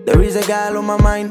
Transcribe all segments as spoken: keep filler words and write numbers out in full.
There is a girl on my mind.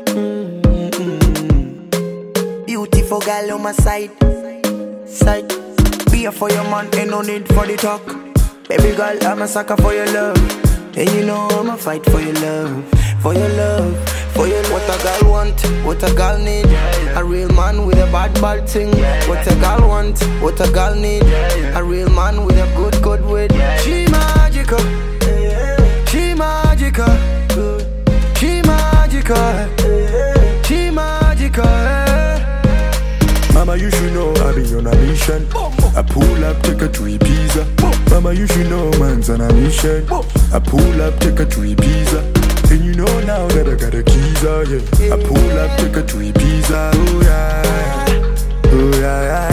Mm-hmm. Beautiful girl on my side. Side. Be here for your man, ain't no need for the talk. Baby girl, I'm a sucker for your love. And you know I'ma fight for your love. For your love, for your love. What a girl want, what a girl need. A real man with a bad, bad thing. What a girl want, what a girl need. A real man with a good, good wit. She magical, she magical, she magical, she magical. Mama, you should know I be on a mission. I pull up, take her to Ibiza. Mama, you should know man's on a mission. I pull up, take her to Ibiza. And you know now that I got the keys, oh yeah. I pull up, take her to Ibiza. Oh yeah, oh yeah, yeah,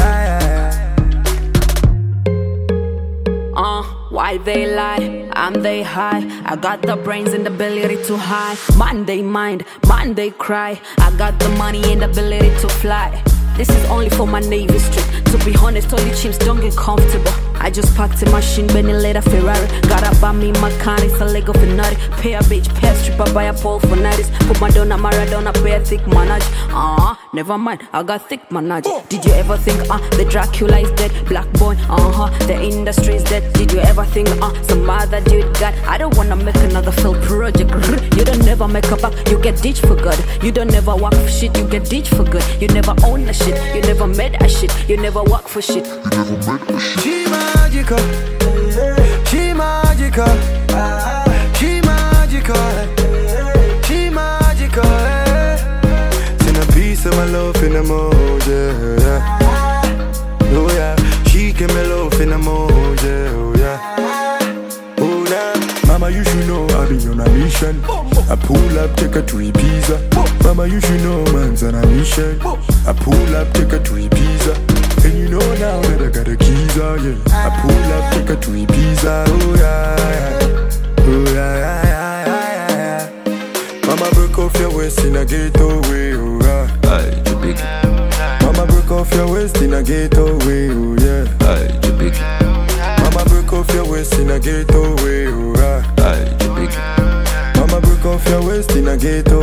yeah, yeah. Uh, why they lie? I'm they high. I got the brains and the ability to hide. Man they mind, man they cry. I got the money and the ability to fly. This is only for my Navy strip. To be honest, all you chimps don't get comfortable. I just parked in my shin, Benny later Ferrari. Gotta buy me my car, it's a Lego for nutty. Pay a bitch, pay a stripper, buy a pole for nighties. Put my donut, Maradona, pay a thick manage. Uh-huh, never mind, I got thick manage. Did you ever think, uh, the Dracula is dead? Black boy, uh-huh, the industry is dead. Did you ever think, uh, some other dude got? I don't wanna make another failed project. You don't never make a buck, you get ditched for good. You don't never work for shit, you get ditched for good. You never own a shit. You never made a shit, you never work for shit. You never made a shit. She magical, she magical, she magical, she magical. Send a piece of my love in the mood, yeah. Oh yeah, she give me love in the mood, yeah. Oh yeah, oh yeah. Mama, you should know I be on a mission. I pull up, take her to Ibiza. Mama, you should know man's on a mission. I pull up, take her to Ibiza. And you know now that I got the keys, oh yeah. I pull up, take her to Ibiza. Oh yeah, oh yeah, yeah, yeah, yeah, yeah. Mama, break off your waist in a getaway, oh yeah. Aye, you big. Mama, break off your waist in a getaway, oh yeah. Aye, you big. Mama, break off your waist in a getaway, oh yeah. Aye, you big. Mama, break off your waist in a ghetto.